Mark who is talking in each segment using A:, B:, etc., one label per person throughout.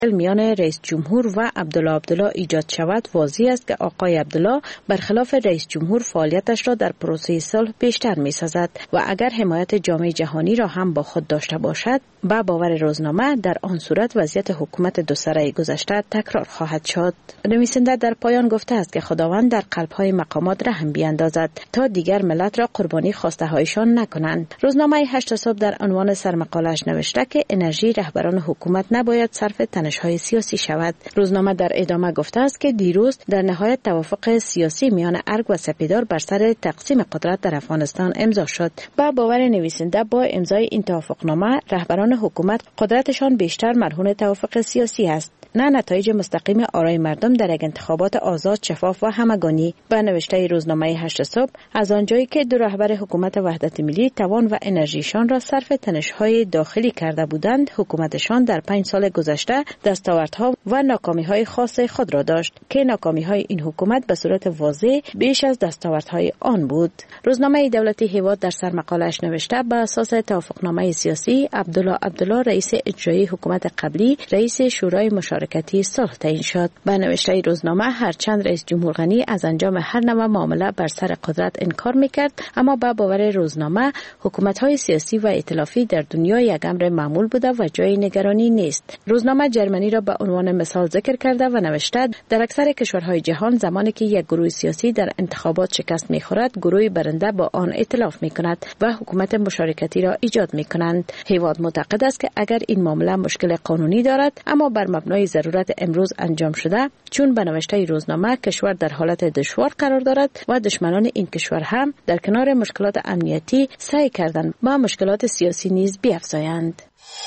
A: میان رئیس جمهور و عبدالله ایجاد شود، واضح است که آقای عبدالله برخلاف رئیس جمهور فعالیتش را در پروسه صلح بیشتر می‌سازد و اگر حمایت جامعه جهانی را هم با خود داشته باشد، با باور روزنامه در آن صورت وضعیت حکومت دو سره گذشته تکرار خواهد شد. نویسنده در پایان گفته است که خداوند در قلب‌های مقامات رحم بیاندازد تا دیگر ملت را قربانی خواسته‌هایشان نکنند. روزنامه 8 صبح در عنوان سرمقاله‌اش نوشته که انرژی رهبران حکومت نباید صرف تنش‌های سیاسی شود. روزنامه در ادامه گفته است که دیروز در نهایت توافق سیاسی میان ارگ و سپیدار بر سر تقسیم قدرت در افغانستان امضا شد. با باور نویسنده با امضای این توافقنامه رهبران حکومت قدرتشان بیشتر مرهون توافق سیاسی است، نه نتایج مستقیم آرای مردم در یک انتخابات آزاد، شفاف و همگانی. به نوشته روزنامه 8 صبح، از آنجایی که دو رهبر حکومت وحدت ملی توان و انرژیشان را صرف تنش‌های داخلی کرده بودند، حکومتشان در 5 سال گذشته دستاوردها و ناکامی‌های خاص خود را داشت که ناکامی‌های این حکومت به صورت واضح بیش از دستاوردهای آن بود. روزنامه دولتی هیواد در سرمقاله‌اش نوشته بر اساس توافقنامه سیاسی، عبدالله رئیس اجرایی حکومت قبلی رئیس شورای مشارکتی صلح تعیین شد. به نوشته روزنامه هرچند رئیس جمهور غنی از انجام هر نوع معامله بر سر قدرت انکار میکرد، اما به باور روزنامه حکومت‌های سیاسی و ائتلافی در دنیا یک امر معمول بوده و جای نگرانی نیست. روزنامه جرمنی را به عنوان مثال ذکر کرده و نوشته در اکثر کشورهای جهان زمانی که یک گروه سیاسی در انتخابات شکست می‌خورد، گروه برنده با آن ائتلاف می‌کند و حکومت مشارکتی را ایجاد می‌کنند. هیواد معتقد است که اگر این معامله مشکل قانونی دارد، اما بر مبنای ضرورت امروز انجام شده، چون به نوشته روزنامه کشور در حالت دشوار قرار دارد و دشمنان این کشور هم در کنار مشکلات امنیتی سعی کردند با مشکلات سیاسی نیز بیفزایند.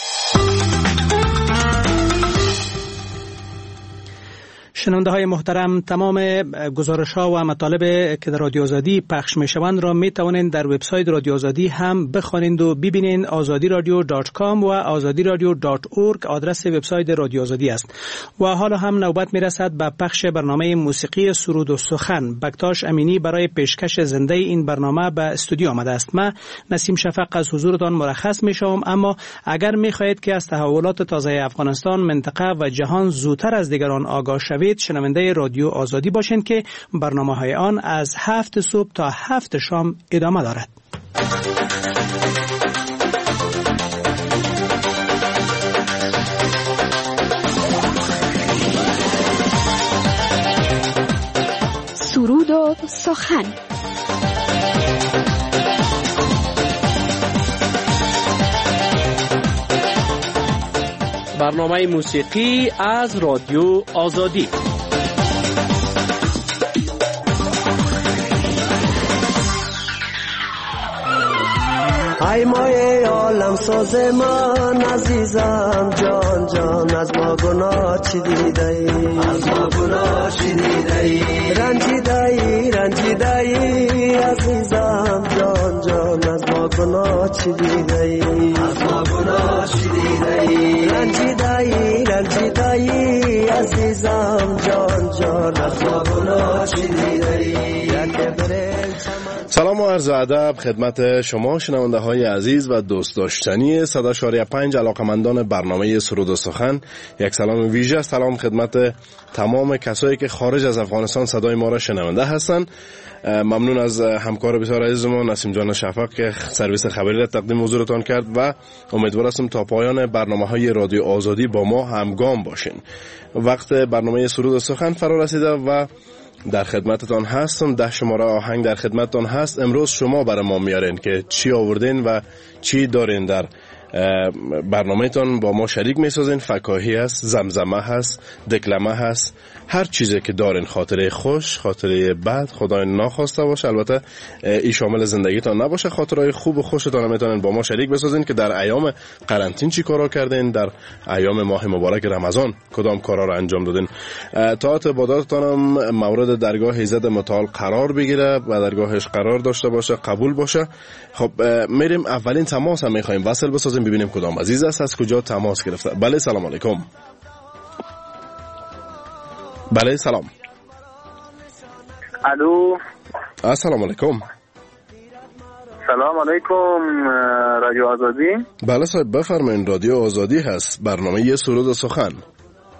B: شنونده های محترم، تمام گزارش ها و مطالب که در رادیو آزادی پخش می شوند را می توانید در وبسایت رادیو آزادی هم بخوانید و ببینید. azadiradio.com و azadiradio.org آدرس وبسایت رادیو آزادی است. و حالا هم نوبت می رسد به پخش برنامه موسیقی سرود و سخن. بکتاش امینی برای پیشکش زنده این برنامه به استودیو آمده است. من نسیم شفق از حضورتان مرخص می شوم، اما اگر می خواهید که از تحولات تازه افغانستان، منطقه و جهان زودتر از دیگران آگاه شوید، شنونده رادیو آزادی باشین که برنامه‌های آن از 7 صبح تا 7 شام ادامه دارد.
C: سرود و سخن.
D: برنامه موسیقی از رادیو آزادی.
E: ای مایه عالم ساز من عزیزم، جان جان از ما گناه چی دیده ای؟ از ما گناه چی دیده ای؟ رنجیده ای عزیزم، جان جان از ما گناه چی دیده ای؟ از ما گناه چی دیده ای؟ رنجیده ای عزیزم، جان جان از ما گناه چی دیده ای؟
F: سلام و عرض ادب خدمت شما شنونده های عزیز و دوست داشتنی 100.5 علاقمندان برنامه سرود و سخن. یک سلام ویژه، سلام خدمت تمام کسایی که خارج از افغانستان صدای ما را شنونده هستند. ممنون از همکار بسیار عزیز ما نسیم جان شفق که سرویس خبری را تقدیم حضورتان کرد و امیدوار هستم تا پایان برنامه‌های رادیو آزادی با ما همگام باشین. وقت برنامه سرود و سخن فرا رسیده و در خدمتتان هستم. 10 شماره آهنگ در خدمتتان هست. امروز شما برای ما میارین که چی آوردین و چی دارین در برنامه‌تان با ما شریک میسازین. فکاهی هست، زمزمه هست، دکلمه هست، هر چیزی که دارین، خاطره خوش، خاطره بد، خدای ناخواسته باشه، البته این شامل زندگیتان نباشه، خاطرهای خوب و خوشتان میتونین با ما شریک بسازین که در ایام قرنطین چی کارا کردین، در ایام ماه مبارک رمضان کدام کارا رو انجام دادین. طاعت عباداتتان هم مورد درگاه ایزد متعال قرار بگیره و درگاهش قرار داشته باشه، قبول باشه. خب میریم اولین تماس هم میخوایم وصل بسازیم، ببینیم کدام عزیز است، از کجا تماس گرفته. بله سلام علیکم. بله سلام.
G: الو.
F: السلام علیکم.
G: سلام علیکم. رادیو آزادی.
F: بله صاحب بفرمایید، رادیو آزادی هست، برنامه سرود و سخن.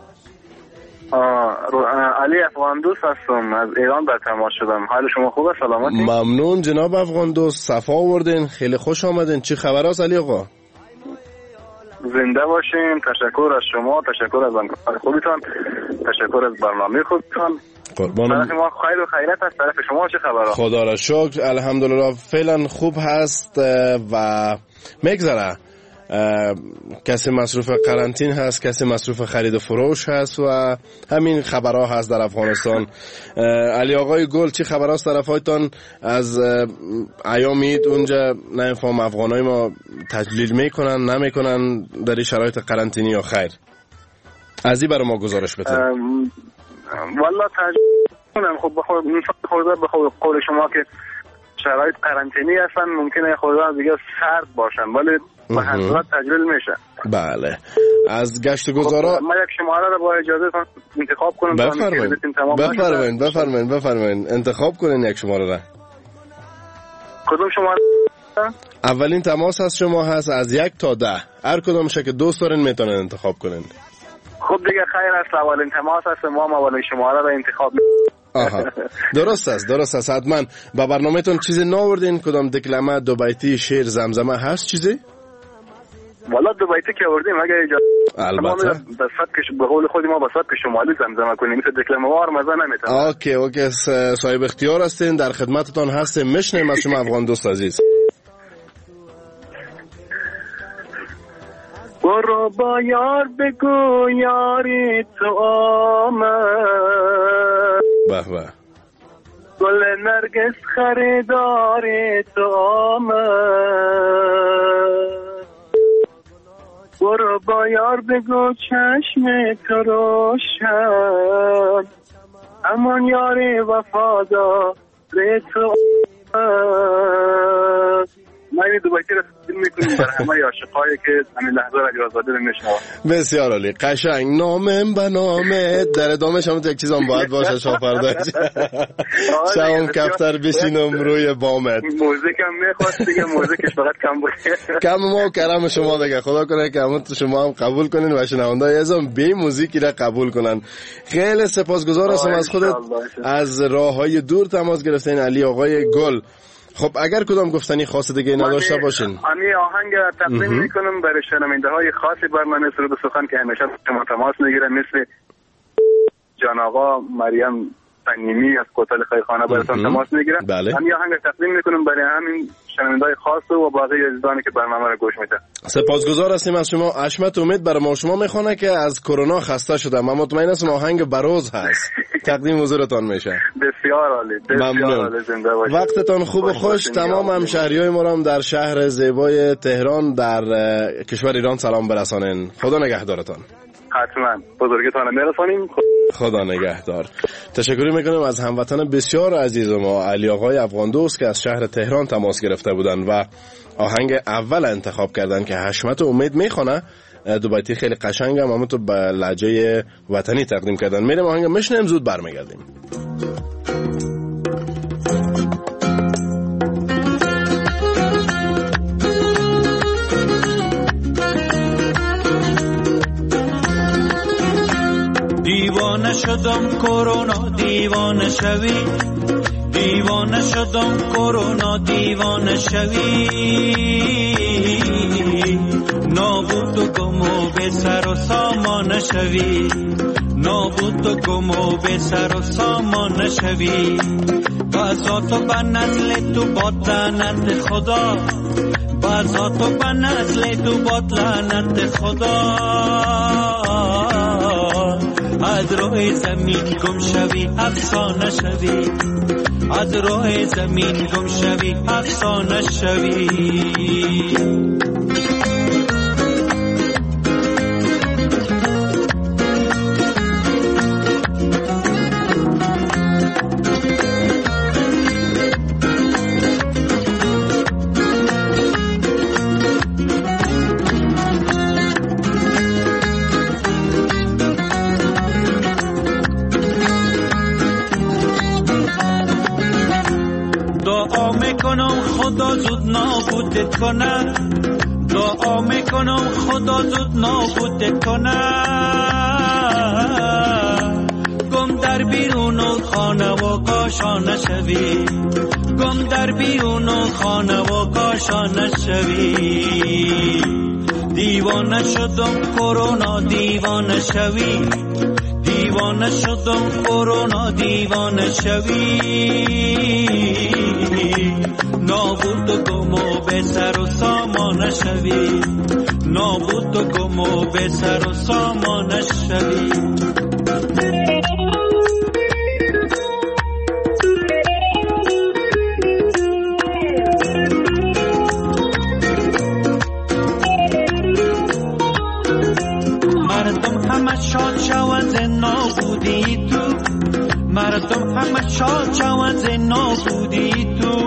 G: علی افغان دوست هستم، از ایران در تماس شدم. حال شما خوبه؟ سلامتی؟
F: ممنون جناب افغان دوست، صفا آوردین، خیلی خوش آمدین. چی خبر است علی آقا؟
G: زنده باشین. تشکر از شما، تشکر از همکاری خوبتان، تشکر از برنامه خوبتان.
F: قربانم.
G: طرف ما خیر و خیرت است. طرف شما چه خبر است؟
F: خدا را شکر، الحمدلله فعلا خوب هست و میگذره. کسی مصروف قرنطین هست، کسی مصروف خرید و فروش هست و همین خبرها هست در افغانستان. علی آقای گل چی خبر است طرفایتان از ایام عید؟ اونجا نمیفهم افغانای ما تجلیل میکنن نمیکنن در این شرایط قرنطینی یا خیر؟ از این برای ما گزارش بده.
G: والله تجلیل کنم. خب بخواد قول شما که شرایط قرنطینی هستن، ممکنه خودم دیگه سرد باشن، ولی به هر صورت تجلیل میشه.
F: بله. از گشت گذارا
G: ما یک شماره رو با اجازه انتخاب کنم.
F: بفرمایید انتخاب کنین یک شماره را.
G: کدوم شماره؟
F: اولین تماس از شما هست از 1 تا 10. هر کدومش که دوست دارین میتونن انتخاب کنین.
G: خب دیگه خیر است، اولین تماس هست، ما اولین شماره رو انتخاب.
F: آها درست است. حتما با برنامه‌تون چیزی ناوردین؟ کدام دکلمه، دو بیتی، شعر، زمزمه هست چیزی؟
G: والا دو بیتی که آوردیم اگه اجازه
F: البته
G: به سبک به قول خود ما به سبک شمالی زمزمه کنیم، مثل دکلمه وار مزه نمیتونه.
F: اوکی صاحب اختیار هستین، در خدمتتون هستیم، میشنیم از شما افغان دوست عزیز.
G: برو با یار بگو یاری تو آمد،
F: به
G: گل نرگس خریداری تو آمد. برو با یار بگو چشم تو روشن، امان یاری وفادار تو آمد. ما این دو بیتی رو تقدیم میکنیم برای همه عاشقایی که همین لحظه رادیو آزادی رو میشنوند.
F: بسیار عالی، قشنگ. نامم به نامت، در ادامهش هم یک چیزام باید باشه شافرداش. شام کفتر بشینم روی بامت.
G: موزیک هم میخواست دیگه، موزیکش فقط کم بود.
F: کم ما و کرم شما دیگه، خدا کنه که همون شما هم قبول کنین و شنوندای عزیزم به موزیکی را قبول کنن. خیلی سپاسگزار هستم از خودت، از راههای دور تماس گرفتین علی آقای گل. خب اگر کدام گفتنی خاص دیگه نداشته باشین،
G: امی آهنگ تقدیم میکنم برای شنونده های خاصی برنامه سرود و سخن که همیشه شما تماس میگیرن، مثل جان آقا مریم تنیمی از کوتل خیرخانه براتون تماس میگیرن.
F: بله.
G: امی آهنگ تقدیم میکنم برای همین شنونده های خاص و باقی عزیزانی که برنامه رو گوش میدن.
F: سپاسگزار هستیم از شما. اشمت امید برای ما شما میخونه که از کرونا خسته شدم، من مطمئن هستم آهنگ بروز هست تقدیم حضورتان میشه.
G: بسیار عالی، بسیار عالی، زنده باشید.
F: وقتتان خوب و خوش. تمام همشهریای ما هم در شهر زیبای تهران در کشور ایران سلام برسانین. خدا نگهدارتان.
G: حتما بزرگتان میرسانیم.
F: خدا نگهدار. تشکر میکنم از هموطن بسیار عزیز ما علی آقای افغان دوست که از شهر تهران تماس گرفته بودن و آهنگ اول انتخاب کردن که حشمت امید میخونه. دو بیتی خیلی قشنگ هم همون تو به لهجه وطنی تقدیم کردن. میریم آهنگ میشنیم، زود برمیگردیم.
H: دیوانه شدم کرونا دیوانه شوی، دیوانه شدم کرونا دیوانه شوی، نابود و گم و به سر و سامان شوی، نابود و گم و به سر و سامان شوی. بازا تو به نسل تو باد لعنت خدا، بازا تو به نسل تو باد لعنت خدا. از روی زمین گم شوی افسانه شوی، از روی زمین گم شوی افسانه شوی. خدا زود نابودت کنه، دعا میکنم خدا زود نابودت کنه. کاشا نشوی، گم در بیرون و خانه و کاشا نشوی. دیوانه شدم کرونا دیوانه شوی، دیوانه شدم کرونا دیوانه شوی. نابود و گم و به سر و سامان شوی، نابود و گم و به سر و سامان شوی. مردم همه شاد شوند ز نابودی تو، مردم همه شاد شوند ز نابودی تو.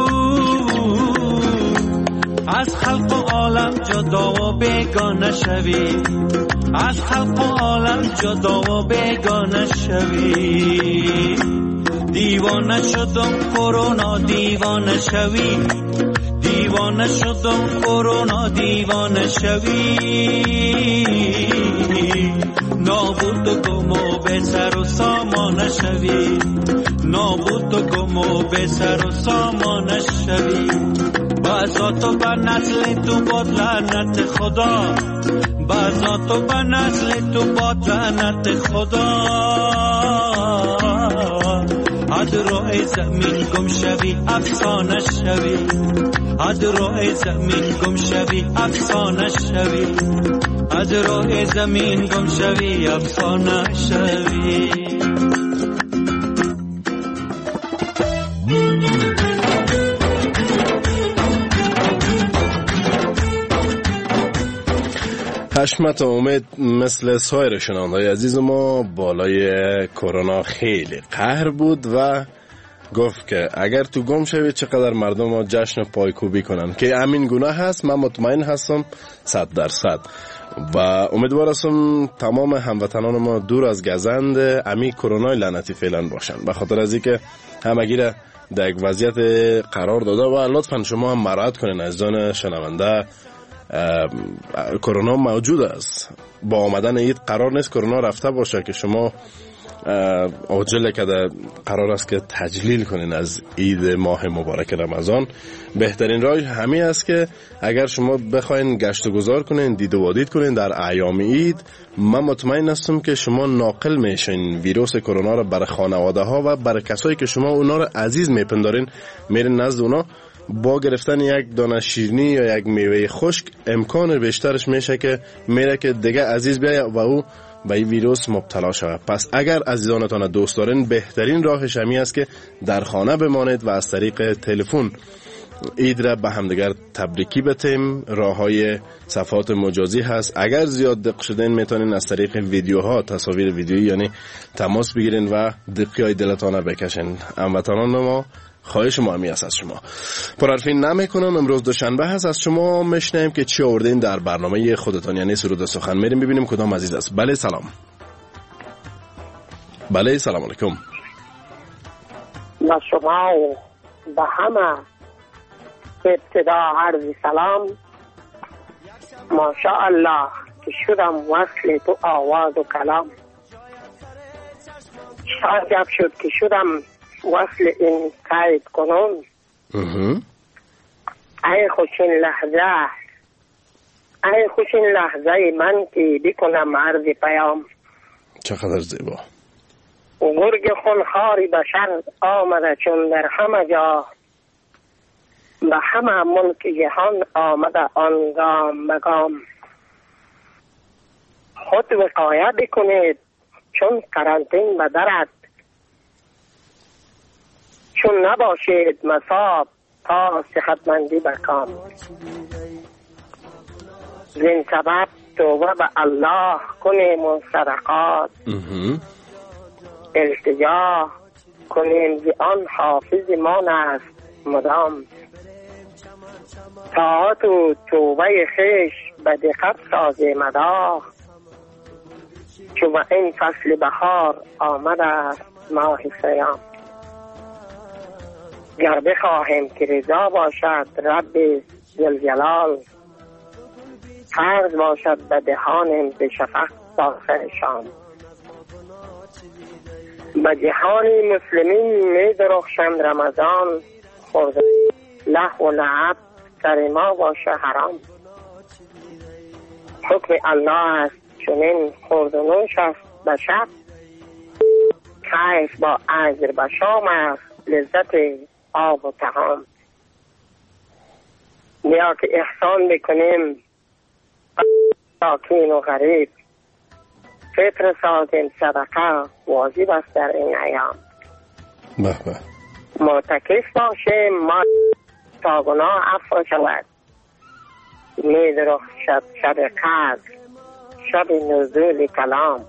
H: از خلق و عالم جدا و بیگانه شوی، از خلق و عالم جدا و بیگانه شوی. دیوانه شدم کرونا دیوانه شوی، دیوانه شدم کرونا دیوانه شوی. نابود و گم و به سر و سامان شوی، نابود و گم و به سر و سامان شوی. بازات و بر نسل تو باد لعنت خدا، بازات و بر نسل تو باد لعنت خدا. از روی زمین گم شوی افسانه شوی، از روی زمین گم شوی افسانه شوی، از روی زمین گم شوی افسانه شوی.
F: حشمت و امید مثل سایر شنونده‌های عزیز ما بالای کرونا خیلی قهر بود و گفت که اگر تو گم شوی چقدر مردم ها جشن پایکوبی کنن که امین گناه هست. من مطمئن هستم 100% و امیدوار هستم تمام هموطنان ما دور از گزند امی کرونا لعنتی فعلا باشن، به خاطر از اینکه همگی را در یک وضعیت قرار داده و لطفا شما هم مراعات کنین عزیزان شنونده. کرونا موجود است، با آمدن عید قرار نیست کرونا رفته باشه که شما عجله کده قرار است که تجلیل کنین از عید ماه مبارک رمضان. بهترین راه همین است که اگر شما بخواین گشت و گذار کنین، دید و وادید کنین در ایام عید، من مطمئن هستم که شما ناقل میشین ویروس کرونا را برای خانواده ها و برای کسایی که شما اونا را عزیز میپندارین، میرین نزد اونا. با گرفتن یک دانه شیرینی یا یک میوه خشک امکان بیشترش میشه که میره که دیگه عزیز بیاید و او به این ویروس مبتلا شود. پس اگر عزیزانتان دوست دارین، بهترین راهش همین است که در خانه بمانید و از طریق تلفن عید را به همدیگر تبریکی بتیم. راههای صفحات مجازی هست، اگر زیاد دق شدین میتونین از طریق ویدیوها، تصاویر ویدیویی یعنی تماس بگیرین و دقیقای دلتان بکشین. هموطنان ما خواهش ما همی است از شما. پرحرفی نمیکنم، امروز دوشنبه هست، از شما میشنیم که چی آوردین در برنامه خودتان، یعنی سرود سخن. میریم ببینیم کدام عزیز است. بله سلام. بله سلام علیکم.
I: با شما و به همه ابتدا عرض سلام. ماشاءالله که شدم وصل تو آواز و کلام. شاید شد که شدم وصل این قید کنون. ای خوشین لحظه، ای خوشین لحظه من که بکنم عرض پیام.
F: چقدر زیبا.
I: گرگ خونخواری بشر آمده چون در همه جا، به همه ملک جهان آمده آن گام به گام. خود وقایه بکنید چون قرنطین به درد، چون نباشید مصاب تا صحتمندی بکام. زین سبب توبه به الله کنیم و صدقات، التجا کنیم که آن حافظ ما است مدام. طاعت و توبه خیش به دقت سازی مدار، چون این فصل بهار آمده است ماه صیام. گر بخواهیم که رضا باشد رب ذوالجلال، فرض باشد به دهانیم به شفق تا آخر شام. به جهان مسلمین می درخشند رمضان، خورده لهو و لعب سر ما باشه حرام. حکم الله است چنین خورد و نوش است به شب، کیف با اجر به شام است لذت آب و طعام. بیا که احسان بکنیم ساکین و غریب، فطر سازیم صدقه واجب است در این ایام. معتکف باشیم ما تا گناه عفو شود، می درخشد شب قدر شب نزول کلام.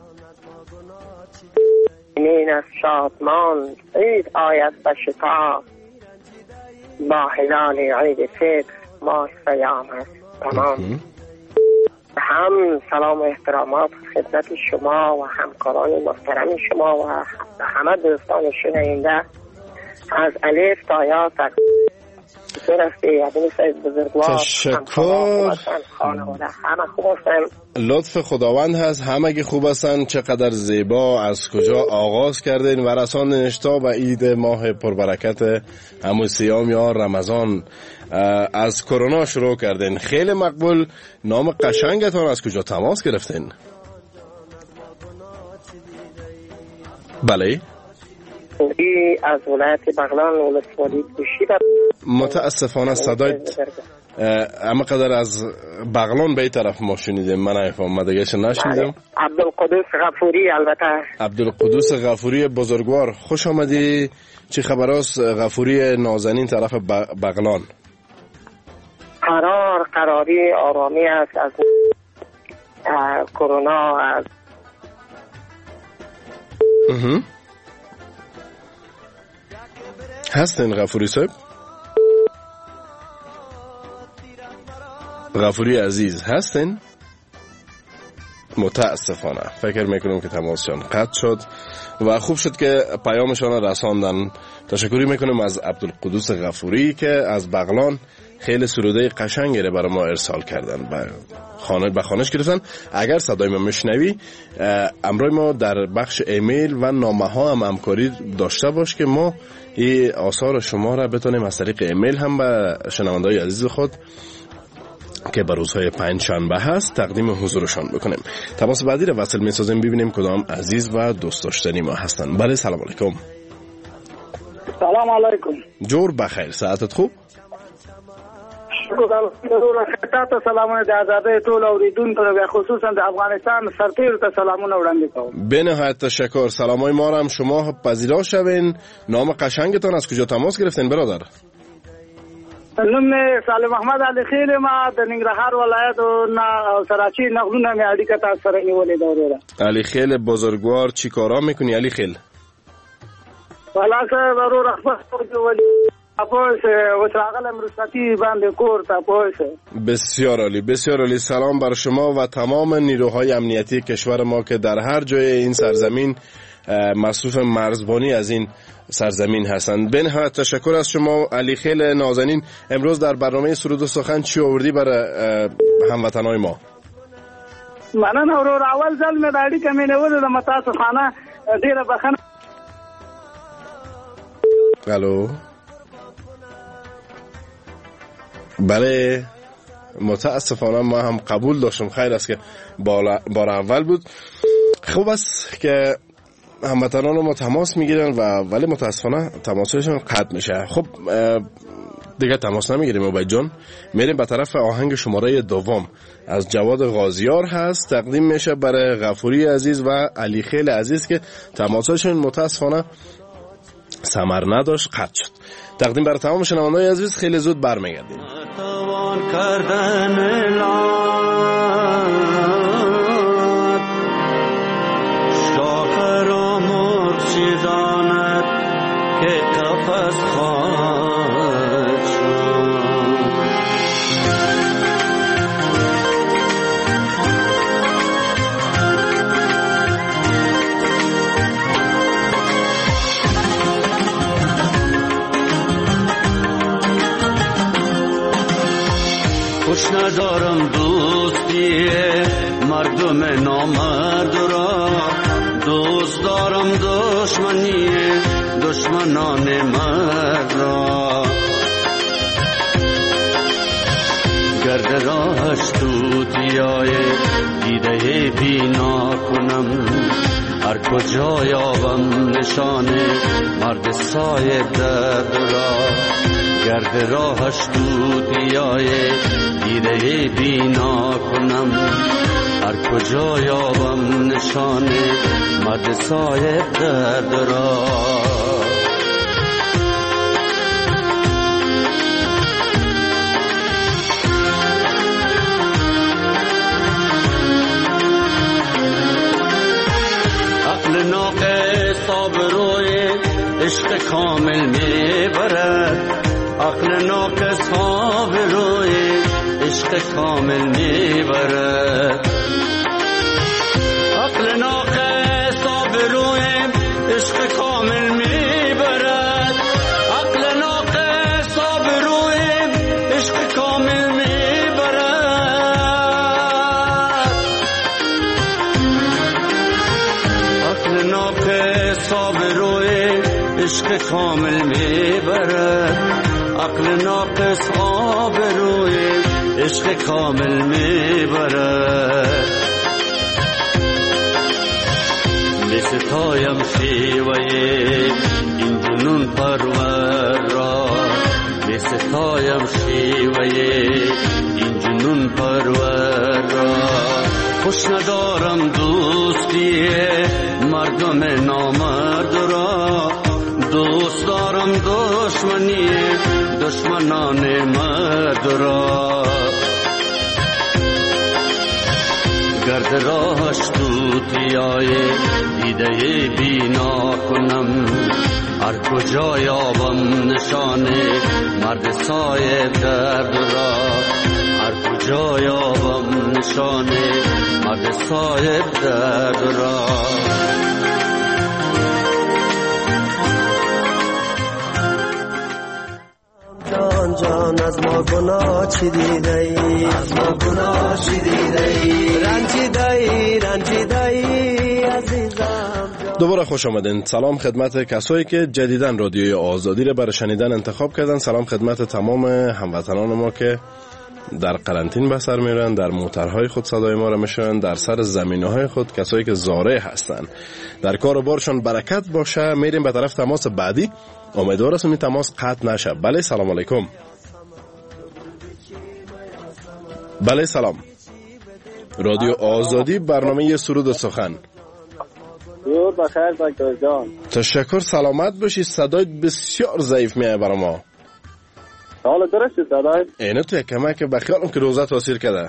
I: این از شادمان عید آید به شتا، با هلال عید فطر ما سیام است تمام. هم سلام و احترامات خدمت شما و همکاران محترم شما و همه دوستان شنونده از الف تا یا.
F: تشکر. لطف خداوند هست، همگی خوب هستن. چقدر زیبا از کجا آغاز کردین و رساندنش تا به عید ماه پربرکت همون صیام یا رمضان. از کرونا شروع کردین، خیلی مقبول. نام قشنگتان از کجا تماس گرفتین؟ بله
I: از ولایت بغلان ولسوالی گوشی.
F: متاسفانه صدای اما قدر از بغلان به این طرف ما شنیدیم، من نفهمم دیگه چه نشنیدم.
I: عبدالقدوس غفوری. البته
F: عبدالقدوس غفوری بزرگوار، خوش آمدی. چی خبر است غفوری نازنین طرف بغلان؟
I: قراری آرامی است از کرونا. از
F: هستین غفوری صاحب؟ غفوری عزیز هستین؟ متاسفانه فکر میکنم که تماسشان قطع شد و خوب شد که پیامشان رساندن. تشکری میکنم از عبدالقدوس غفوری که از بغلان خیلی سروده قشنگی رو برای ما ارسال کردن، به خانش گرفتن. اگر صدای ما میشنوی، امروز ما در بخش ایمیل و نامه ها هم همکاری داشته باش که ما این آثار شما را بتونیم از طریق ایمیل هم به شنونده‌های عزیز خود که به روزهای پنجشنبه هست تقدیم حضورشان بکنیم. تماس بعدی را وصل می‌سازیم، ببینیم کدام عزیز و دوست داشتنی ما هستن. بله سلام علیکم.
J: سلام علیکم.
F: جور بخیر، ساعتت خوب؟
J: تاسو سلامونه د آزادۍ ټول اوریدونکو ته خصوصا د افغانستان سرتیرو ته سلامونه وړاندې کوم.
F: به نهایت تشکر. سلامای ما را هم شما پذیرا شوین. نام قشنگتان از کجا تماس گرفتین برادر؟
J: نوم سالم احمد علي خیل، ما د ننګرهار ولایت او سراچی نغلونه می اړیکه تاسو سره نیولې ده وروره.
F: علي خیل بزرگوار چی کارا میکنی علی خیل؟
J: والا صاحب وروره خپل ولی اپوس وسراغلم رساتی باندې کور ته پوس.
F: بسیار عالی، بسیار عالی. سلام بر شما و تمام نیروهای امنیتی کشور ما که در هر جای این سرزمین مصروف مرزبانی از این سرزمین هستند. به نهایت تشکر از شما علی خیل نازنین. امروز در برنامه سرود و سخن چی آوردی برای هموطنای ما؟
J: منن اورور اول ځل مې د اړیکه مې نیولې د متاسفانه ډیره بخښنه.
F: الو بله، متاسفانه ما هم قبول داشتم. خیر است که بار اول بود. خوب است که هموطنان ما تماس میگیرن ولی متاسفانه تماسشون قطع میشه. خب دیگه تماس نمیگیریم عبید جان، میریم به طرف آهنگ شماره دوم از جواد غازیار هست، تقدیم میشه برای غفوری عزیز و علی خیل عزیز که تماسشون متاسفانه ثمر نداشت، قطع شد. تقدیم برای تمام شنونده‌های عزیز، خیلی زود برمیگردیم.
H: که قفس خواهد شد خوش ندارم دوستی مردم نامرد را، دوست دارم دشمنی دشمنان مرد را، گرد راهش توتیای دیده بینا کنم، هر کجا یابم نشان مرد صاحب درد را، گرد راهش توتیای دیده بینا کنم، هر کجا یابم نشان مرد صاحب درد را. عقل ناقص آبروی عشق کامل میبرد، عقل ناقص آبروی عشق کامل میبرد، عقل ناقص آبروی عشق کامل میبرد، عقل ناقص آبروی عشق کامل میبرد، عقل ناقص آبروی عشق کامل میبرد، عقل ناقص آبروی عشق کامل میبرد. ستایم شیوه این جنون پرور را، ستایم شیوه این جنون پرور را، خوش ندارم دوستی مردم نامرد را، دوست دارم دشمنی دشمنان مرد را، گرد راهش توتیای دیده بینا کنم، هر کجا یابم نشان مرد صاحب درد را، هر کجا یابم نشان مرد صاحب درد را.
E: جان جان از ما گناه چی دیده ای، از ما گناه چی دیده ای، رنجیده ای عزیزم.
F: دوباره خوش آمدین. سلام خدمت کسایی که جدیداً رادیوی آزادی را برای شنیدن انتخاب کردن. سلام خدمت تمام هموطنان ما که در قرنطین به سر میرن، در موترهای خود صدای ما را میشنون، در سر زمینه‌های خود، کسایی که زاره هستن، در کار و بارشان برکت باشه. میریم به طرف تماس بعدی. امیدوار هستم این تماس قطع نشه. بله سلام علیکم. بله سلام. رادیو آزادی، برنامه سرود و سخن.
J: درود بخیر دکتر جان.
F: تشکر، سلامت باشی. صدای بسیار ضعیف میاد برای ما.
J: حالا درسته صدای؟
F: اینه تو یک کمک بخیالم که روزه تاثیر کرده.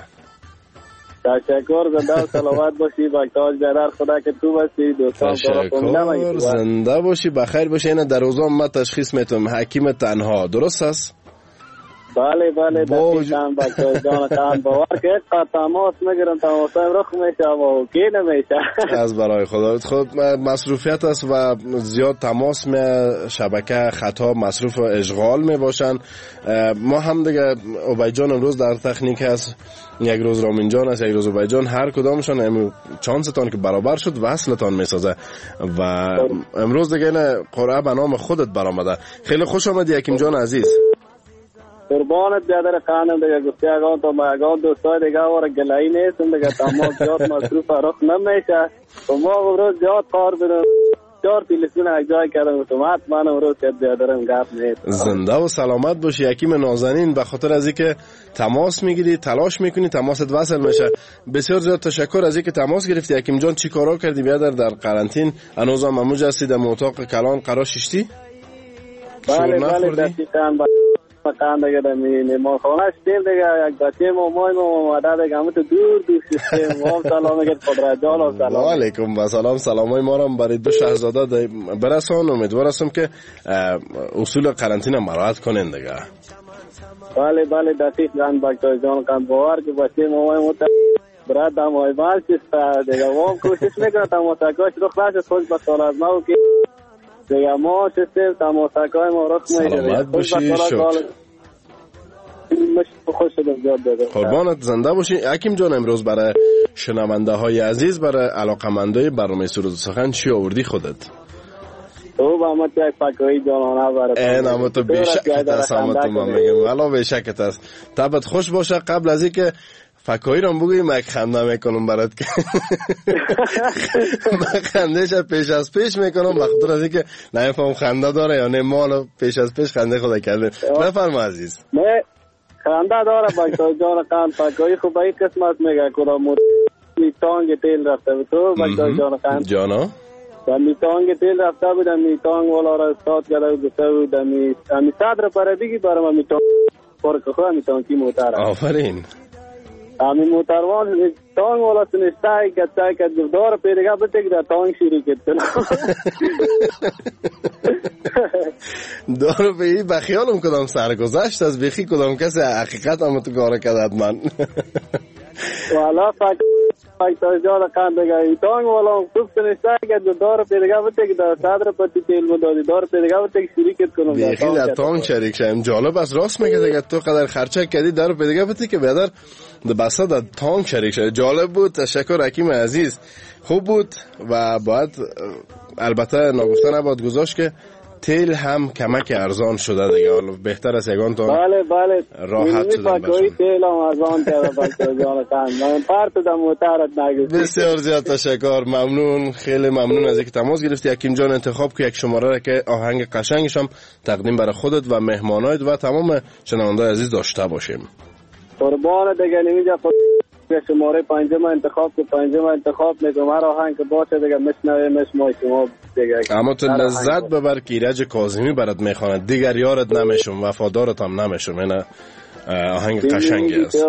J: تشکر، زنده و سلامت باشی. بکتاج بیادر خدا که تو باشی. دوستان
F: تشکر، زنده باشی، بخیر باشی. اینه در روزه ما تشخیص میتونم حکیم تنها، درست است؟
J: بله دقیقاً بکتاج جان. کام باور که تماس میگیرن، تماس رخ میشه و کی نمیشه.
F: از برای خدا خود مصروفیت است و زیاد تماس می شبکه خطا مصروف و اشغال می باشن. ما هم دیگه عبید جان امروز در تکنیک است، یک روز رامین جان است، یک روز عبید جان، هر کدامشون چانستان که برابر شد وصلتان میسازه و امروز دیگه این قرعه به نام خودت برآمده. خیلی خوش آمدی حکیم جان عزیز.
J: قربانت بیادر خانم دیگه گفتی اگه تو ما اگه دوستای دیگه واره گلایی نیستم دیگه تمام زیاد مصروف رخ نمیشه و ما امروز زیاد کار بدم 4 تلفن یک جای کردم تو حتما امروز که بیادرم گپ نیست.
F: زنده و سلامت باشی حکیم نازنین. به خاطر از اینکه تماس میگیری، تلاش میکنی تماست وصل میشه. بسیار زیاد تشکر از اینکه تماس گرفتی. حکیم جان چی کارا کردی بیادر در قرنطین؟ هنوزم موج هستی در اتاق کلان قرار ششتی؟
J: بله دقیقاً مکان دیگه دمی ما خونه شدیم دیگه یک بچه مامای ما اومده دیگه همه تو دور شدیم. ما سلام میگه قدرت جان و سلام.
F: علیکم و سلام. سلامای ما رو برای دو شهزاده برسان. امیدوار هستم که اصول قرنطینه مراعات کنین دیگه.
J: بله دقیقاً بکتاج جان کام باور که بچه مامای ما برات دمای بال چیست دیگه ما کوشش میکنم تماشاگاهش رو خلاص خود به سال از ما که دیگه ما سیستم تماشاگاه ما رخ میده.
F: سلامت باشی.
J: خوش شدم زیاد داده.
F: قربانت، زنده باشی. حکیم جان امروز برای شنونده های عزیز برای علاقمندای برنامه سرود و سخن چی آوردی خودت؟
J: تو با ما یک فکایی جانانه برای
F: این اما تو بیشکت هست، اما تو من میگم والا بیشکت هست. طبعت خوش باشه. قبل از اینکه فکایی رو بگویی من خنده میکنم برات که من خندهش پیش از پیش میکنم بخاطر از اینکه نمیفهم خنده داره یا نه. مال پیش از پیش خنده خدا کرده. بفرما عزیز.
J: نه خنده داره بچه جان قند فکایی خوب این قسمت میگه کدام میتانگ تیل رفته بود تو بچه جان قند
F: جانا
J: و میتانگ تیل رفته بود میتانگ والا را استاد کرده و گفته بود امی صدر پره بگی برای من میتانگ پرک خواه میتانگ کی موتر
F: آفرین
J: امی موتروان تانگ والا سنشتای که دار پیدگاه بتک در تانگ شیری کتنا
F: دارو به این بخیالم کدام سرگذشت از بخی کدام کسی حقیقت هم تو کاره کدد من
J: والا فکر جان قند بگه تانگ والا خوب سنشتای که دار پیدگاه بتک در صدر پتی تیل مدادی دار پیدگاه بتک شیری کت کنم
F: بخی در تانگ شریک شایم. جالب از راست میگه دیگه تو قدر خرچه کردی دار پیدگاه بتک که بیادر بسته در تانگ شریک شایم. جالب بود. تشکر حکیم عزیز. خوب بود و باید البته ناگفته نباید گذاشت که تیل هم کمک ارزان شده دیگه. حالا بهتر است یگان تا
J: بله
F: راحت شدن باشه.
J: تیل هم ارزان کرده بچه جان قند من پرت در موترت نگفت.
F: بسیار زیاد تشکر. ممنون. خیلی ممنون از اینکه تماس گرفتی. حکیم جان انتخاب که یک شماره را که آهنگ قشنگش هم تقدیم برای خودت و مهمانایت و تمام شنوندگان عزیز داشته باشیم.
J: قربان دیگه نمیجا شماره پنجم انتخاب که پنجم انتخاب میکنم هر آهنگ که باشه دیگه مشنوه شما دیگه.
F: اما تو لذت ببر که ایرج کاظمی برات میخواند دیگر یارت نمیشم وفادارت هم نمیشم. این آهنگ قشنگی است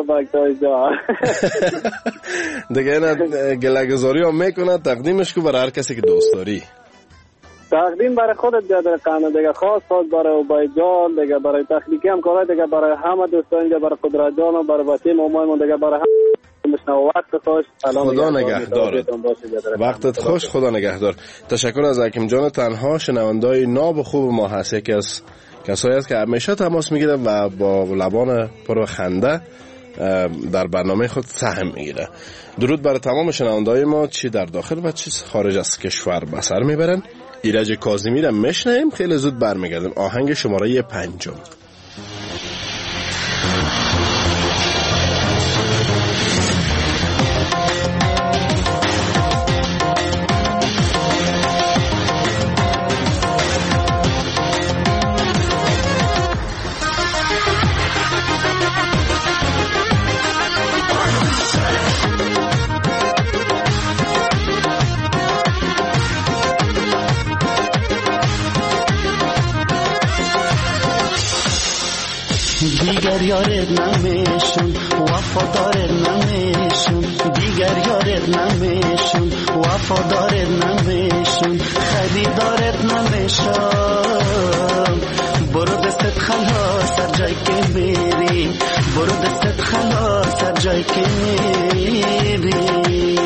F: دیگه. این گله‌گذاری هم میکنه تقدیمش کو برای هر کسی که دوست داری.
J: تقدیم برای خودت بیادر قناه دیگه خاص برای عبای جان دیگه برای تخلیقی هم کارهای دیگه برای همه دوستان دیگه برای قدرت جان و برای بچه مامایمون دیگه برای همه مشنو وقت خوش.
F: خدا نگهدارت. وقتت خوش. خدا نگهدار. تشکر از حکیم جان. تنها شنوندای ناب خوب ما هست. یکی از کسایی است که همیشه تماس میگیره و با لبان پر خنده در برنامه خود سهم میگیره. درود برای تمام شنوندای ما چی در داخل و چی خارج از کشور بسر میبرن. ایرج کاظمی را میشنیم. خیلی زود برمیگردیم. آهنگ شماره 5.
K: دیگر یارت نمیشم وفادارت نمیشم دیگر یارت نمیشم وفادارت نمیشم خریدارت نمیشم برو دستت خلاص هر جای که بری برو دستت خلاص هر جای که میری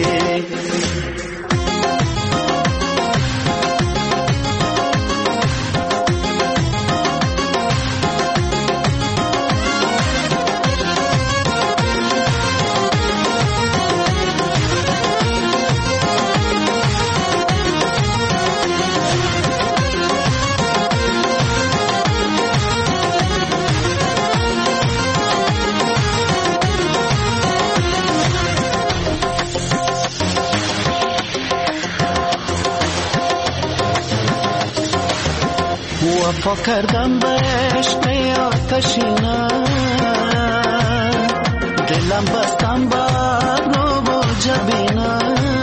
K: وفا کردم به عشق آتشینه دلم بستم بر رو و جبینه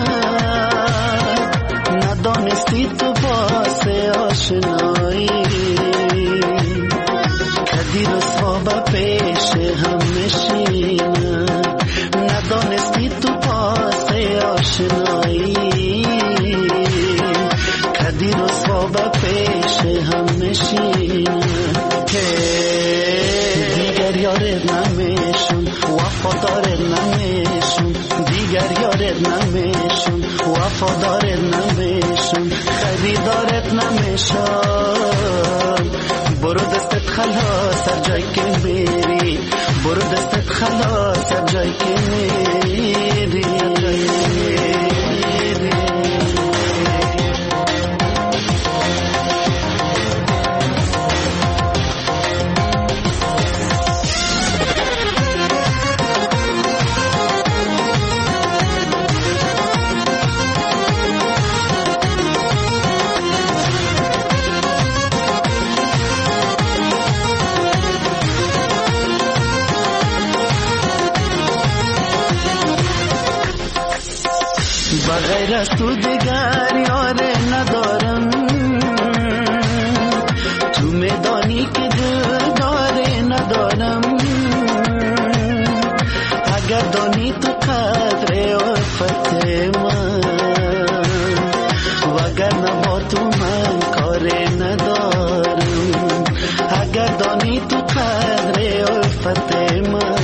K: ندانستی تو باس آشنایی کدی رسوا به پیش هم نشینه ندانستی تو باس آشنایی کدی رسوا به پیش هم نشینه دیگر یارت نمیشم وفادارت نمیشم دیگر یارت نمیشم وفادارت نمیشم خریدارت نمیشم برو دستت خلاص هر جای که بری برو دستت خلاص هر جای که میری. بغیر از تو دیگر یاره ندارم، تو میدانی که دلداره ندارم. اگر دانی تو قدر عفت من، وگرنه با تو من کار ندارم. اگر دانی تو قدر عفت من،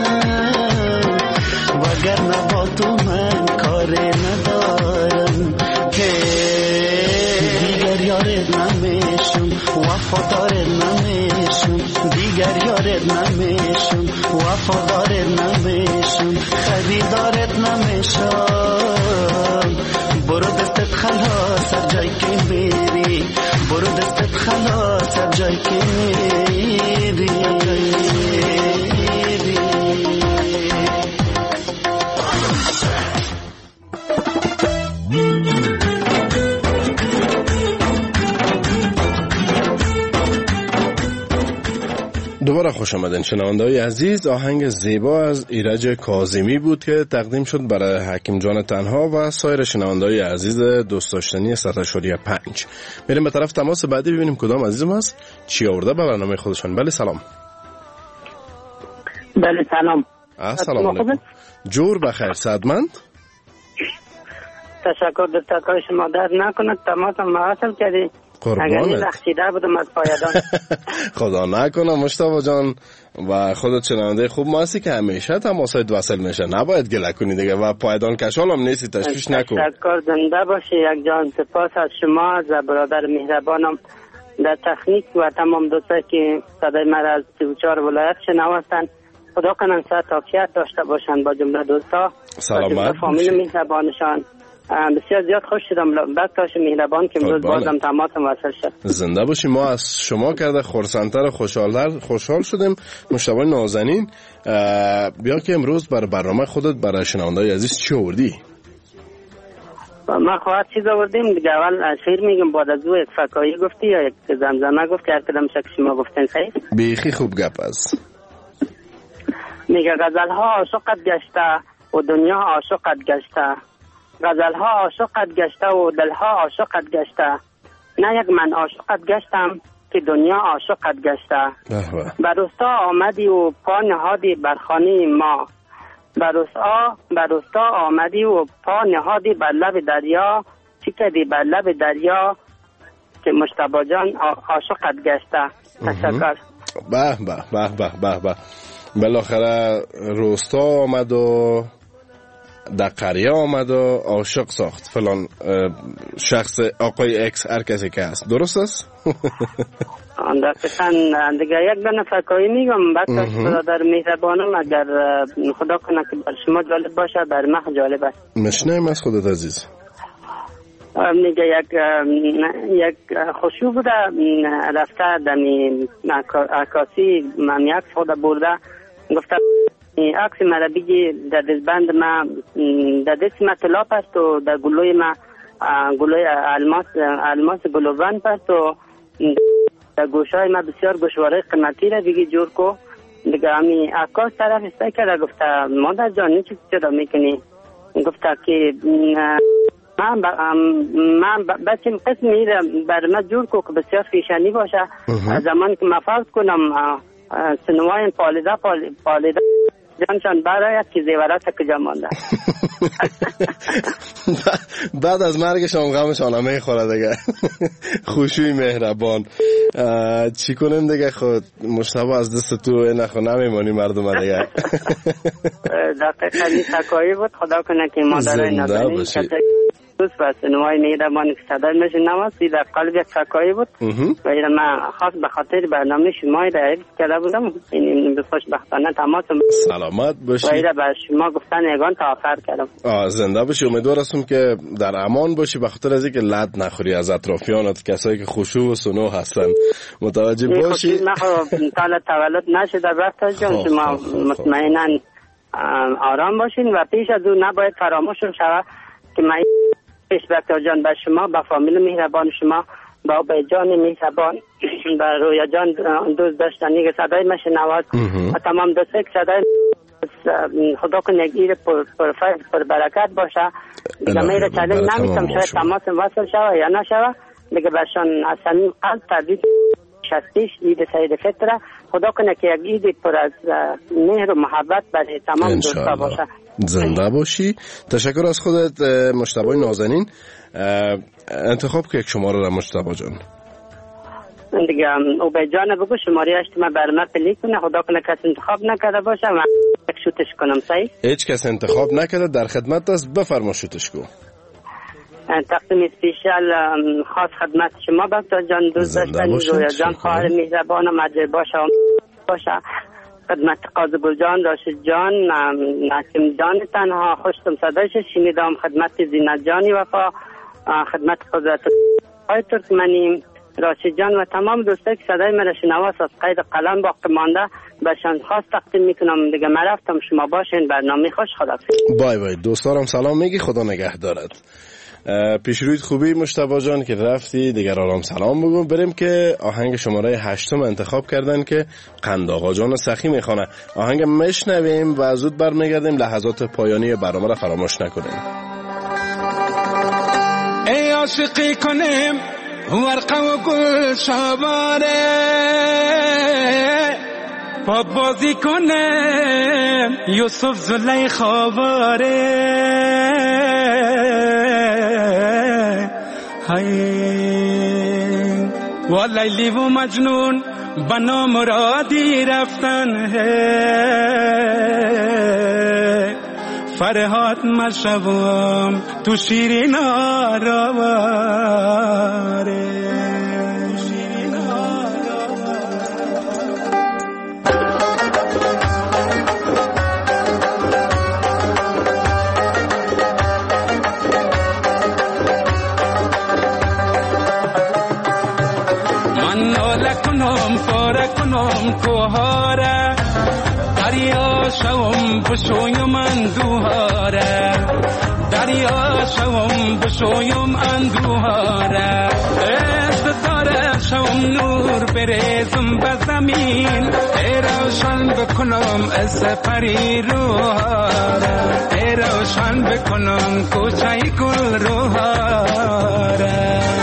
K: وگرنه با تو من کار ندارم. که دیگر یارت نمیشم، وفادارت نمیشم. دیگر یارت نمیشم، وفادارت نمیشم، خریدارت نمیشم. برو دستت خلاص هر جای که میری، برو دستت خلاص هر جای که میری.
F: دوباره خوش آمدین شنونده‌های عزیز. آهنگ زیبا از ایرج کاظمی بود که تقدیم شد برای حکیم جان تنها و سایر شنونده‌های عزیز دوست داشتنی 100.5. بریم به طرف تماس بعدی ببینیم کدام عزیزم هست چی آورده به برنامه خودشان. بله سلام.
L: بله سلام.
F: سلام علیکم. جور بخیر صدمند.
L: تشکر دکتر شما درد نکنه، تماسم مواصل کردی.
F: قربانت.
L: اگر لخشیده بودم از پایدان.
F: خدا نکنه مشتاق جان و خودت شنونده خوب ما هستی که همیشه تماسات وصل میشه، نباید گله کنی دیگه و پایدان کشال هم نیستی، تشویش نکن.
L: تشکر، زنده باشی یک جان. سپاس از شما از برادر مهربانم در تکنیک و تمام دوستایی که صدای من از 34 ولایت شنوستن. خدا کنن صحت عافیت داشته باشن با جمله دوستا،
F: سلامت
L: فامیل مهربانشان. بسیار زیاد خوش شدم بکتاش مهربان که امروز بازم تماسم وصل شد.
F: زنده باشی. ما از شما کرده خرسندتر خوشحال شدیم. مشتبه نازنین، بیا که امروز برای برنامه خودت برای شنونده‌های عزیز چی آوردی؟
L: ما خواهد چیز آوردیم دیگه. اول شعر میگم، بعد از او یک فکایی گفتی یا یک زمزمه گفتی، هر کدام شک شما گفتن خیر.
F: بیخی خوب گپ است.
L: میگه غزل‌ها عاشقت گشته و دنیا عاشقت گشته، غزل‌ها عاشقت گشته و دلها عاشقت گشته، نه یک من عاشقت گشتم که دنیا عاشقت گشته. بر رستا آمدی و پا نهادی بر خانه ما، بر رستا آمدی و پا نهادی بر لب دریا، چی کردی بر لب دریا که مجتبی جان عاشقت گشته. تشکر.
F: به به به به به به. بالاخره رستا آمد و در قریه آمد و عاشق ساخت فلان شخص آقای اکس، هر کسی که هست. درست است؟
L: دقیقاً. دیگه یک دونه فکایی میگم بکتاش برادر مهربانم، اگر خدا کنه که بر شما جالب باشه بر من جالب است.
F: مشنیم از خودت عزیز.
L: میگه یک خوشو بوده رفته دمی عکاسی من یک خود برده، گفته عکس مرا بگی در دستبند ما، در دست ما طلا پست و در گلوی ما گلوی الماس گلوبند پست و در گوشای ما بسیار گوشواره قیمتی را بگی جور کو. دیگه همی عکاس طرف استه کرده، گفته مادر جان چی چرا میکنی؟ گفته که من بچه قسمی را بر ما جور کو که بسیار فیشنی باشه، زمان که مفاوض کنم سنوای پالیده جانشان برایت که زیورات کجا مانده.
F: بعد از مرگشان غمشان همه خوره دیگه. خوشوی مهربان. چی کنیم دیگه؟ خود مشتبه از دست تو نخو نمیمانی مردم دیگه.
L: دقیقا این تکایی بود. خدا کنه که مادرای نازنین دوست و سنوای مهربانی که صدای میشنوم در قلب یک کاکایی بود و اینا من خاص به خاطر برنامه شما را حفظ کرده بودم. این به خوشبختانه تماسم
F: سلامت باشی
L: و اینا به شما گفتن یگان تا آفر کردم.
F: زنده باشی. امیدوار هستم که در امان باشی به خاطر از اینکه لد نخوری از اطرافیانت، کسایی که خشوع و سنو هستن. متوجه باشی
L: سال تولد نشده بخت جان، شما مطمئنا آرام باشین و پیش از اون نباید فراموش شود که من بکتر جان به شما، به فامیل مهربان شما، با جان مهربان و رویا جان دوست داشتنی که صدای مشنواد و تمام دوسته که صدای خدا کنه گیر پر برکت باشه. دیگه میره چلنج نمیتم شاید تماس وصل شوه یا نشوه. دیگه برشان از صمیم قلب تبریک شستیش عید سعید فطره. خدا کنه که یک عید پر از مهر و محبت برای تمام دوستا باشه.
F: زنده باشی. تشکر از خودت مجتبی نازنین. انتخاب که یک شماره را مجتبی جان
L: دیگه او به جان بگو شماره اجتماع برنامه پلی کنه. خدا کنه کس انتخاب نکرده باشه و یک شوتش کنم. صحیح؟
F: هیچ کس انتخاب نکرده، در خدمت است، بفرما شوتش کو.
L: تقدیم اسپیشال خاص خدمت شما بکتر جان دوست داشتنی رویا جان خواهر مهربان و مجر باشه خدمت قاضی گل جان، راشد جان، ناکم جان تنها خوشتم صدایش شنیدم، خدمت زینت جانی وفا، خدمت قدرت های ترکمنی راشد جان و تمام دوستایی که صدای مرا شنواست از قید قلم باقی مانده بهشان خاص تقدیم میکنم. دیگه من رفتم، شما باشین. برنامه خوش. خداحافظ.
F: بای بای. دوستانم سلام میگی. خدا نگه دارد. پیش روید خوبی مجتبی جان که رفتی، دیگرانم سلام بگو. بریم که آهنگ شماره 8 انتخاب کردن که قند آقا جان سخی میخونه. آهنگ مشنویم و زود برمیگردیم. لحظات پایانی برنامه را فراموش نکنیم.
H: ای عاشقی کنیم ورقه و گل شباره، پا بازی کنیم یوسف زلیخا واره، و لیلی و مجنون بنا مرادی رفتن، فرهاد مشوام تو شیرین آراواره. کوهاره دریا شوم بشویم اندوهاره، دریا شوم بشویم اندوهاره، داره شوم نور بریزم به زمین، ای روشن بکنم از پری روهاره، ای روشن بکنم کوچه گل روهاره.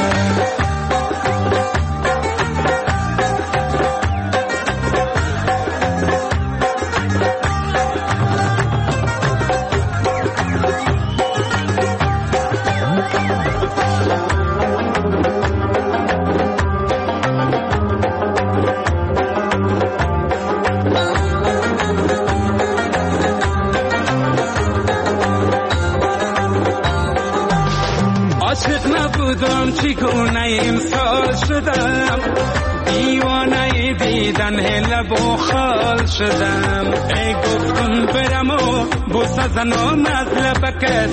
H: چگونه امسال شدم، دیوانه دیدن لب و خال شدم، ای گفتم برم و بوسه زنم از لبکت،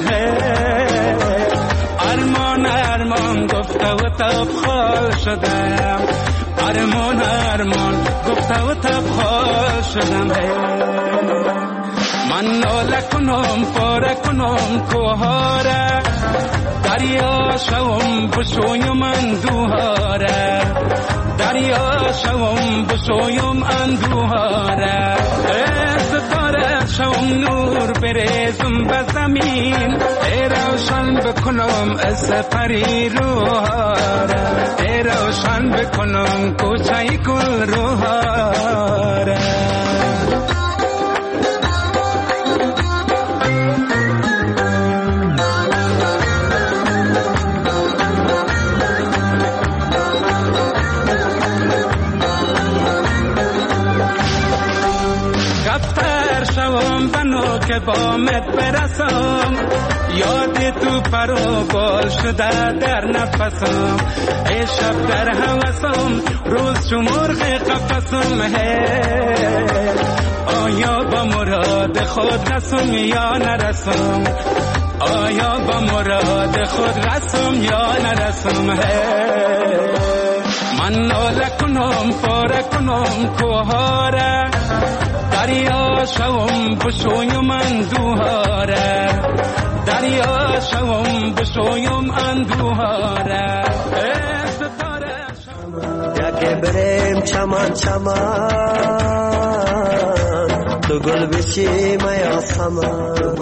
H: ارمان ارمان گفته و تب خال شدم، ارمان ارمان گفته و تب خال شدم. من ناله کنم پاره کنم کوهاره، دریا شوم بشویم اندوهاره، دریا شوم بشویم اندوهاره، ستاره شوم نور بریزم به زمین، ای روشن بکنم از پری روهاره، ای روشن بکنم کوچه گل روهاره. که بامت برسم یاد تو پرو بال شده در نفسم ای شب در هوسم روز چو مرغ قفسم آیا با مراد خود رسم یا نرسم آیا با مراد خود رسم یا نرسم من ناله کنم پاره کنم کوهاره دریا شوم بشویم اندوهاره دریا شوم بشویم اندوهاره
E: یکی بریم چمان چمان تو گل بچی میا سمان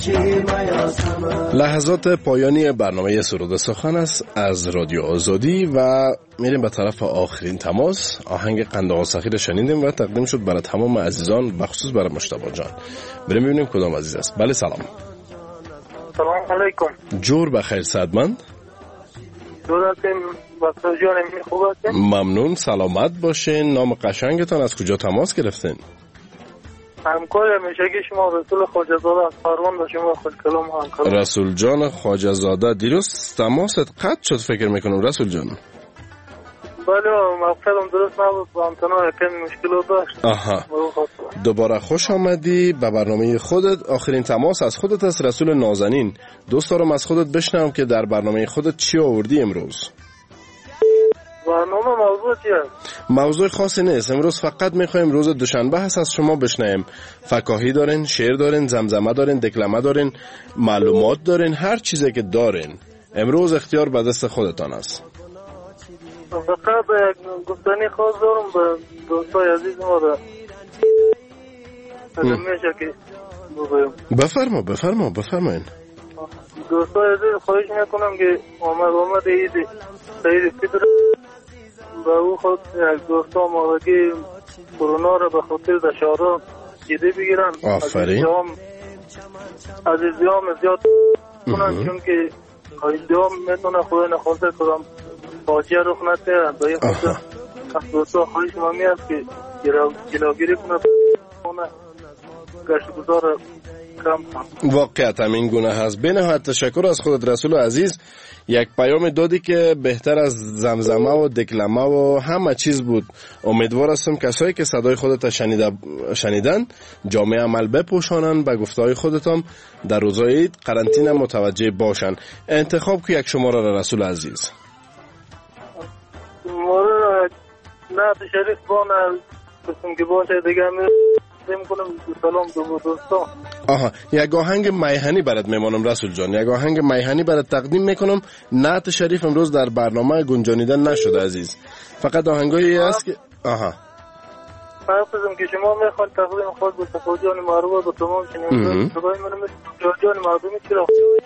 F: لحظات پایانی برنامه سرود سخن است از رادیو آزادی و میریم به طرف آخرین تماس. آهنگ قند آقا سخی را شنیدیم و تقدیم شد برای تمام عزیزان بخصوص برای مجتبی جان. بریم ببینیم کدام عزیز است. بله سلام.
M: سلام علیکم.
F: جور بخیر صدمند.
M: دورتیم بخصوص جانم خوب هستین؟
F: ممنون سلامت باشین. نام قشنگتان از کجا تماس گرفتین؟
M: همکار همیشگی شما رسول خواجه زاده از پروان با شما خوش کلام همکار.
F: رسول جان خواجه زاده دیروز تماست قطع شد فکر میکنم رسول جان.
M: بله مقصدم درست نبود با همتنا یکمی مشکلات داشت.
F: آها دوباره خوش آمدی به برنامه خودت. آخرین تماس از خودت است رسول نازنین. دوست دارم از خودت بشنوم که در برنامه خودت چی آوردی امروز.
M: برنامه موضوع چیه؟
F: موضوع خاصی نیست. امروز فقط میخوایم روز دوشنبه هست از شما بشنویم. فکاهی دارین، شعر دارین، زمزمه دارین، دکلمه دارین، معلومات دارین، هر چیزی که دارین امروز اختیار به دست خودتان است.
M: فقط گفتنی خاص دارم به دوستای عزیز ما را میشه که
F: بفرمایین.
M: دوستای عزیز خواهش میکنم که آمد عید سعید فطر به او خود دوستا آمادگی کرونا را به خاطر دشارا جدی بگیرن.
F: آفرین.
M: عزیزیام زیاد کنن چون که عزیزیام میتونه خدا نخواسته کدام فاجعه رخ نده. به این خاطر دوستا خواهش ممی است که جلوگیری کنه گشت گذار کم.
F: واقعیت همین گونه هست. به نهایت تشکر از خودت رسول عزیز. یک پیام دادی که بهتر از زمزمه و دکلمه و همه چیز بود. امیدوار هستم کسایی که صدای خودت شنیدن جامعه عمل بپوشانن به گفتهای خودتان در روزهای عید قرنطینه متوجه باشن. انتخاب که یک شماره را رسول عزیز.
M: مورد نه شریف بانه قسم که باشه دیگه میکنم. سلام دوستان.
F: آها یک آهنگ میهنی برات میمانم رسول جان. یک آهنگ میهنی برات تقدیم میکنم. نعت شریف امروز در برنامه گنجانیدن نشده عزیز. فقط آهنگایی است که فرض
M: کنم که شما میخواد تقدیم خود به صفا جان معروف به تمام شنوندگان صدای من رویا جان مردمی چرا؟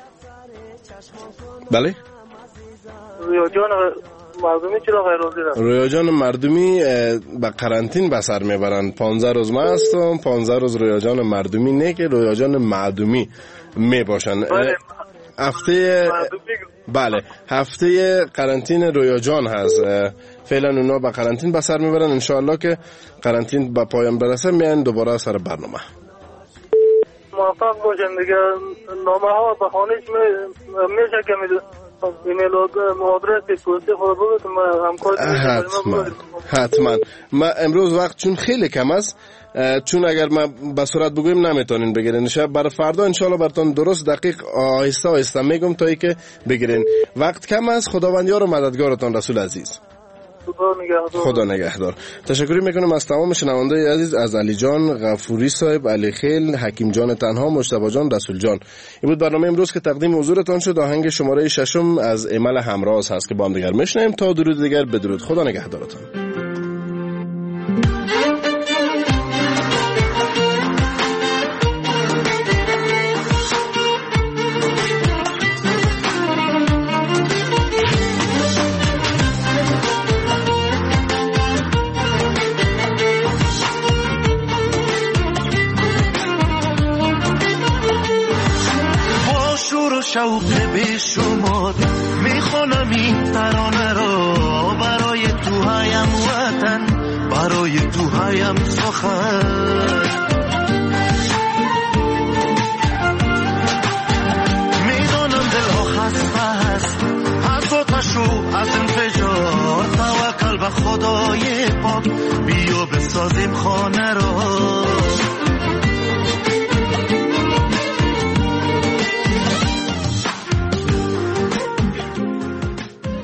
F: بله
M: رویا جان مردمی چرا غیر حاضر است؟
F: رویا جان مردمی به قرنطین به سر میبرن. 15 روز من هستم 15 روز رویا جان مردمی نه که رویا جان مردمی میباشن. هفته قرنطین رویا جان هست. فعلا اونا به قرنطین به سر میبرن. انشاءالله که قرنطین به پایان برسه میان دوباره سر برنامه.
M: موفق باشن دیگه. نامه ها به خانش میشه که ایمیل و آدرس پستی خود بگید ما همکار
F: حتما. ما امروز وقت چون خیلی کم است چون اگر ما به صورت بگویم نمیتونین بگیرین. شب برای فردا انشالله براتون درست دقیق آهسته آهسته میگم تا ای که بگیرین. وقت کم است. خداوند یار و مددگارتان رسول عزیز. خدا نگهدار. تشکر میکنم از تمام شنوندگان عزیز، از علی جان، غفوری صاحب، علی خیل، حکیم جان تنها، مجتبی جان، رسول جان. این بود برنامه امروز که تقدیم حضورتان شد. آهنگ شماره 6 از امل همراز هست که با هم دیگر میشنیم. تا درود دیگر بدرود. خدا نگهدارتان.
K: شوق بیشمار میخونم این ترانه را برای تو هایم وطن، برای تو هایم سخن. پاک بیا بسازیم خانه را